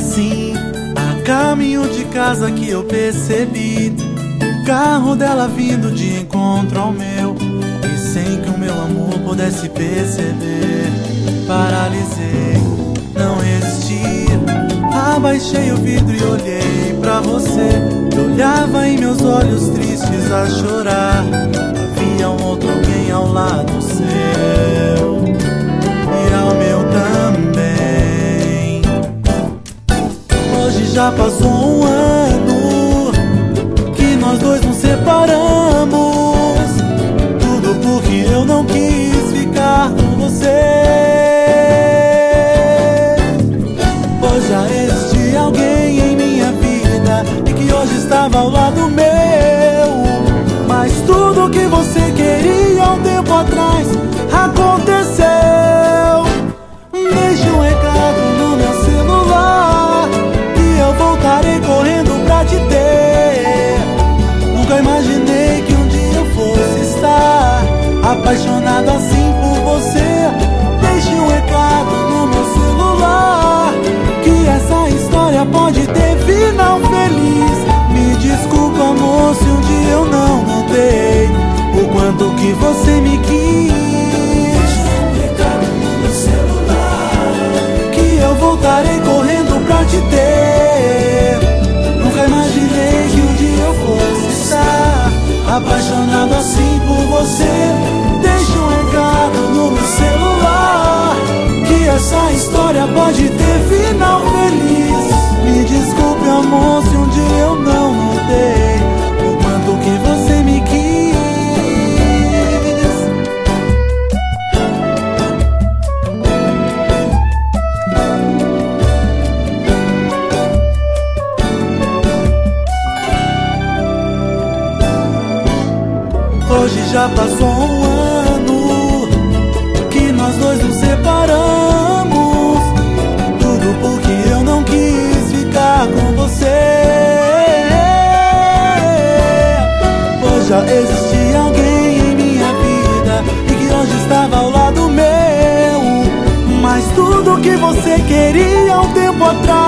assim, a caminho de casa que eu percebi o carro dela vindo de encontro ao meu, e sem que o meu amor pudesse perceber, paralisei, não resisti. Abaixei o vidro e olhei pra você. Eu olhava em meus olhos tristes a chorar. Havia um outro alguém ao lado seu e ao meu também. Hoje já passou um ano que nós dois nos separamos. Tudo porque eu não quis ficar com você. Pois já existia alguém em minha vida e que hoje estava ao lado meu. Mas tudo que você queria um tempo atrás aconteceu. Deixe um recado no meu celular e eu voltarei correndo pra te ter. Nunca imaginei que um dia eu fosse estar apaixonado assim por você. Deixe um recado no meu celular que essa história pode ter final feliz. Me desculpa, amor, se um dia eu não notei o quanto que você me quis. Deixa um recado no meu celular que eu voltarei correndo pra te ter. Nunca imaginei que um dia eu fosse estar apaixonado assim por você. Deixa um recado no meu celular que essa história pode ter final feliz. Me desculpe, amor, se um dia eu não notei o quanto que você me quis. Hoje já passou um ano que nós dois nos separamos. Tudo porque eu não quis ficar com você. Pois já existia alguém em minha vida e que hoje estava ao lado meu. Mas tudo que você queria um tempo atrás